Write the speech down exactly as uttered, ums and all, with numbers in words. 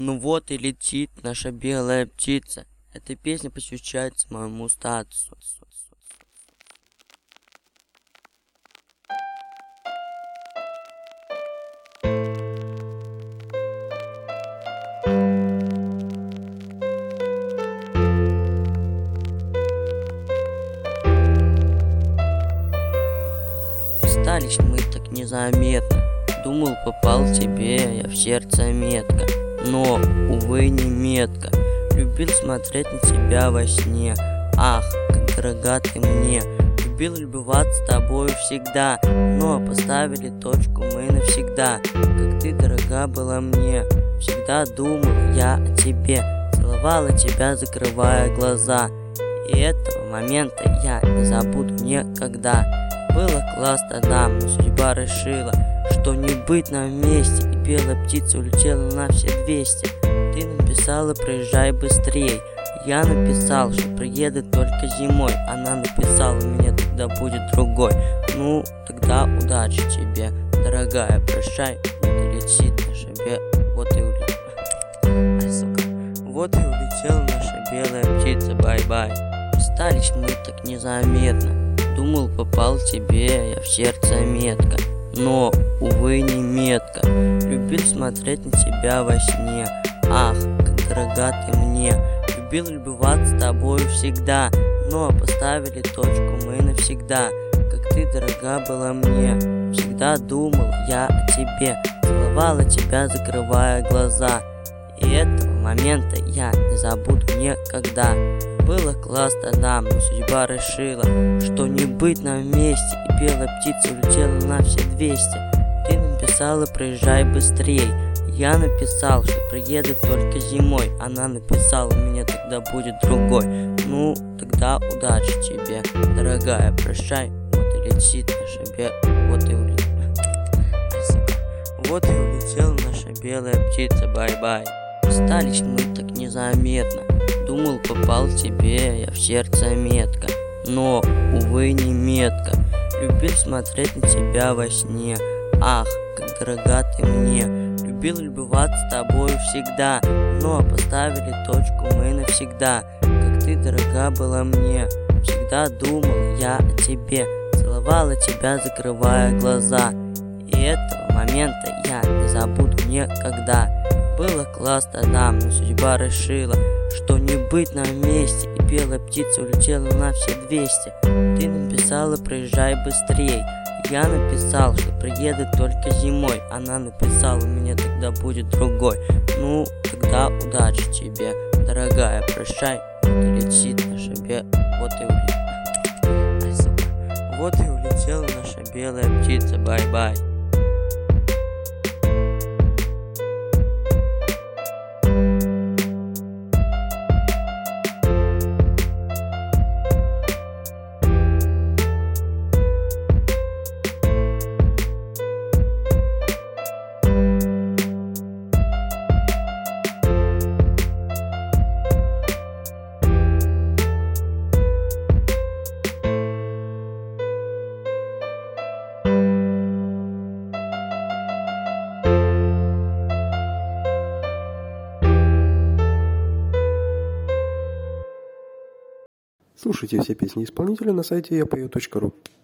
Ну вот и летит наша белая птица. Эта песня посвящается моему статусу. Расстались мы так незаметно. Думал, попал тебе я в сердце метко, но, увы, не метко. Любил смотреть на тебя во сне. Ах, как дорога ты мне. Любил любоваться тобою всегда, но поставили точку мы навсегда. Как ты дорога была мне. Всегда думал я о тебе, целовала тебя, закрывая глаза. И этого момента я не забуду никогда. Было классно нам, но судьба решила, что не быть нам вместе. И белая птица улетела на все двести. Ты написала, проезжай быстрей. Я написал, что приедет только зимой. Она написала, у меня тогда будет другой. Ну, тогда удачи тебе, дорогая, прощай. Вот и летит наша белая, вот и улетела. Ай, сука. Вот и улетела наша белая птица, бай-бай. Остались мы так незаметно. Думал, попал тебе я в сердце метко, но, увы, не метко. Любил смотреть на тебя во сне. Ах, как дорога ты мне. Любил любоваться тобою всегда, но поставили точку мы навсегда. Как ты дорога была мне. Всегда думал я о тебе, целовала тебя, закрывая глаза. И этого момента я не забуду никогда. Было классно нам, но судьба решила, что не быть нам вместе. И белая птица улетела на все двести. Ты написала, проезжай быстрей. Я написал, что приедет только зимой. Она написала, у меня тогда будет другой. Ну, тогда удачи тебе, дорогая, прощай. Вот и летит наша белая, вот и улетела. Ай, сука. Вот и улетела наша белая птица, бай-бай. Остались мы так незаметно. Думал, попал тебе я в сердце метко, но, увы, не метко. Любил смотреть на тебя во сне. Ах, как дорога ты мне. Любил любоваться тобою всегда, но поставили точку мы навсегда. Как ты дорога была мне. Всегда думал я о тебе, целовала тебя, закрывая глаза. И этого момента я не забуду никогда. Было классно нам, но судьба решила, что не быть нам вместе. И белая птица улетела на все двести. Ты написала, проезжай быстрей. Я написал, что приедет только зимой. Она написала, у меня тогда будет другой. Ну, тогда удачи тебе, дорогая, прощай. Вот и летит наша белая, вот и улетела. Ай, сука. Вот и улетела наша белая птица, бай-бай. Слушайте все песни исполнителя на сайте я пою точка ру.